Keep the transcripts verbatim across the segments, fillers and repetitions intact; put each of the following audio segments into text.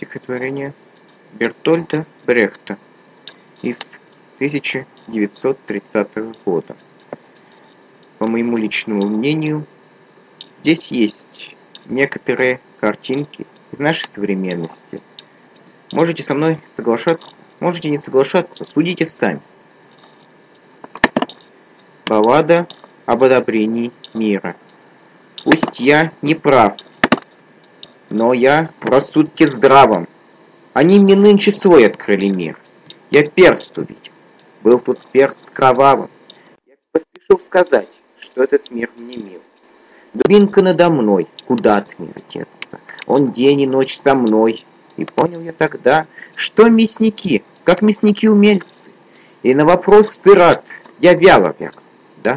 стихотворение Бертольда Брехта из тысяча девятьсот тридцатого года. По моему личному мнению, здесь есть некоторые картинки из нашей современности. Можете со мной соглашаться, можете не соглашаться, судите сами. Баллада об одобрении мира. Пусть я не прав, но я в рассудке здравом. Они мне нынче свой открыли мир. Я перст увидел, был тут перст кровавым. Я поспешил сказать, что этот мир мне мил. Дубинка надо мной, куда от мира деться? Он день и ночь со мной. И понял я тогда, что мясники, как мясники-умельцы. И на вопрос ты рад, я вяло верю, да?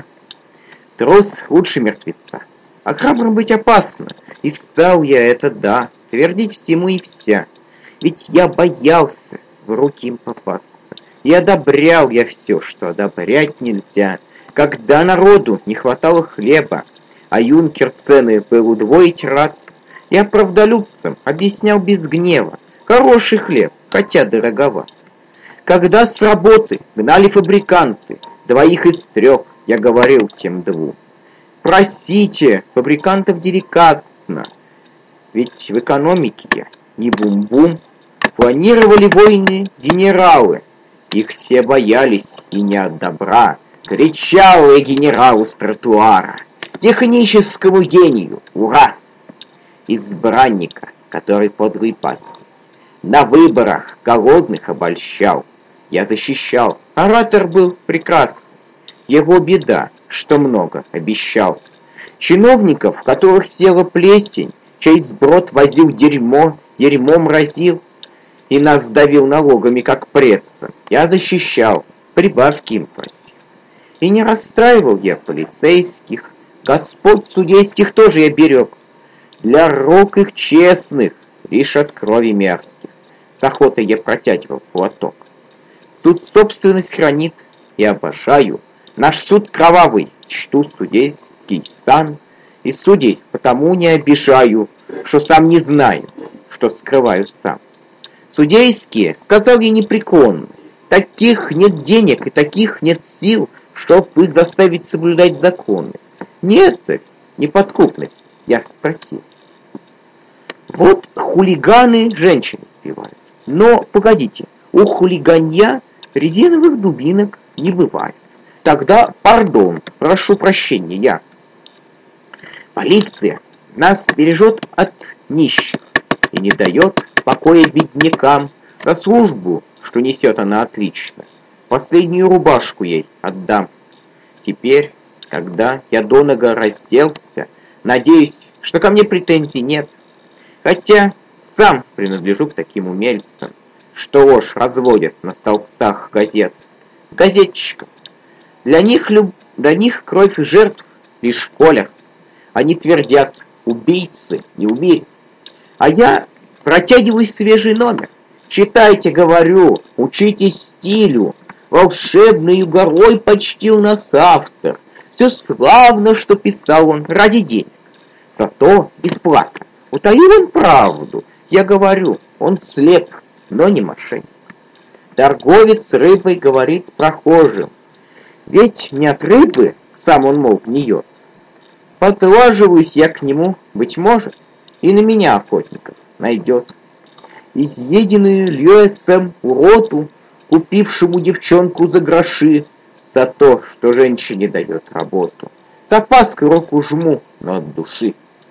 Трус лучше мертвеца, а храбрым быть опасно. И стал я это, да, твердить всему и вся. Ведь я боялся в руки им попасться. И одобрял я все, что одобрять нельзя. Когда народу не хватало хлеба, а юнкер цены был удвоить рад, я правдолюбцам объяснял без гнева: хороший хлеб, хотя дороговат. Когда с работы гнали фабриканты, двоих из трех, я говорил тем двум: просите фабрикантов деликатно, ведь в экономике я не бум-бум. Планировали войны генералы, их все боялись и не от добра. Кричал я генералу с тротуара: техническому гению, ура! Избранника, который подлый пастырь, на выборах голодных обольщал, я защищал. Оратор был прекрасный, его беда, что много обещал. Чиновников, в которых села плесень, чей сброд возил дерьмо, дерьмом разил и нас давил налогами, как пресса, я защищал, прибавки им просил. И не расстраивал я полицейских, господ судейских тоже я берег. Для рук их честных, лишь от крови мерзких, с охотой я протягивал платок. Суд собственность хранит и обожаю. Наш суд кровавый, чту судейский сан, и судей потому не обижаю, что сам не знаю, что скрываю сам. Судейские, сказал я непреклонно, таких нет денег и таких нет сил, чтоб их заставить соблюдать законы. Нет, неподкупность, я спросил. Вот хулиганы женщин сбивают. Но, погодите, у хулиганья резиновых дубинок не бывает. Тогда, пардон, прошу прощения, я. Полиция нас бережет от нищих и не дает покоя беднякам. За службу, что несет она отлично, последнюю рубашку ей отдам. Теперь, когда я до нога разделся, надеюсь, что ко мне претензий нет. Хотя сам принадлежу к таким умельцам, что ложь разводят на столбцах газет. Газетчикам. Для них, люб... Для них кровь жертв лишь колер. Они твердят: убийцы не убили. А я протягиваю свежий номер. Читайте, говорю, учитесь стилю. Волшебную горой почти у нас автор. Все славно, что писал он ради денег. Зато бесплатно. Утаил он правду. Я говорю, он слеп, но не мошенник. Торговец рыбой говорит прохожим: ведь не от рыбы сам он, мол, гниет. Подлаживаюсь я к нему, быть может, и на меня охотников найдет. Изъеденную Льюисом уроту, купившему девчонку за гроши, за то, что женщине дает работу. С опаской руку жму, но от души.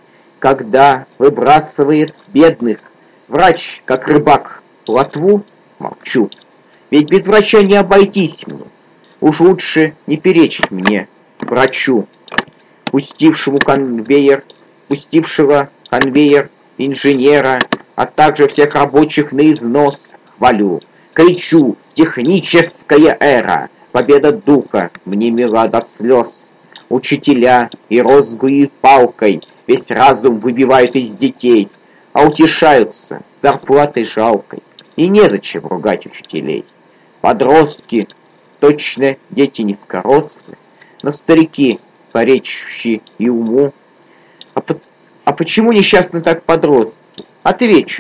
Когда выбрасывает бедных врач, как рыбак, плотву, молчу. Ведь без врача не обойтись мне. Уж лучше не перечить мне, врачу, пустившему конвейер, пустившего конвейер инженера, а также всех рабочих на износ, хвалю. Кричу: техническая эра, победа духа мне мила до слез. Учителя и розгой палкой весь разум выбивают из детей, а утешаются зарплатой жалкой, и незачем ругать учителей. Подростки, точно дети низкорослые, но старики, поречащие и уму. А, по, а почему несчастны так подростки? Отвечу я: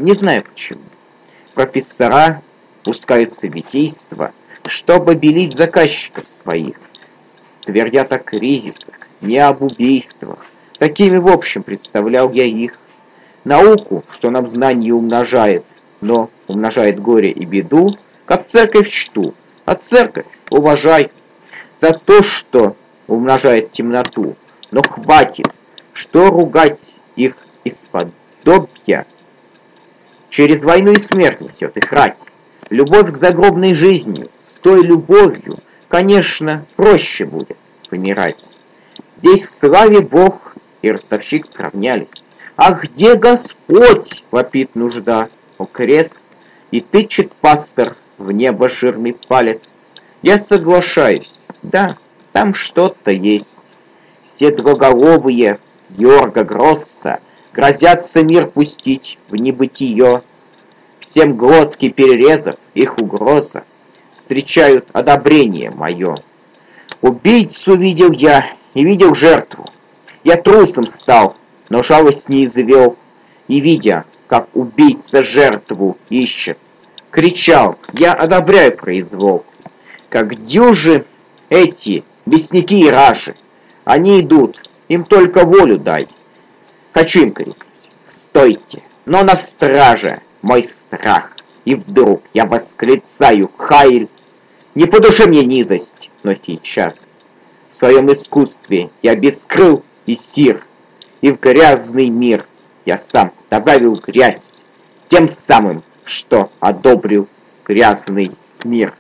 Не знаю почему. Профессора пускаются в витейство, чтобы белить заказчиков своих. Твердят о кризисах, не об убийствах. Такими, в общем, представлял я их. Науку, что нам знание умножает, но умножает горе и беду, как церковь чту, а церковь уважай за то, что умножает темноту. Но хватит, что ругать их исподобья. Через войну и смерть несет их рать. Любовь к загробной жизни, с той любовью, конечно, проще будет помирать. Здесь в славе Бог и ростовщик сравнялись. А где Господь, вопит нужда, о крест, и тычет пастор в небо жирный палец. Я соглашаюсь, да, там что-то есть. Все двуголовые Георга Гросса грозятся мир пустить в небытие. Всем глотки перерезав, их угроза встречают одобрение мое. Убийцу видел я и видел жертву. Я трусом стал, но жалость не извел. И видя, как убийца жертву ищет, кричал: я одобряю произвол. Как дюжи эти бесники и раши, они идут, им только волю дай. Хочу им крикнуть: стойте, но на страже мой страх. И вдруг я восклицаю: Хайль! Не по душе мне низость, но сейчас в своем искусстве я бескрыл и сир, и в грязный мир я сам добавил грязь, тем самым, что одобрил грязный мир.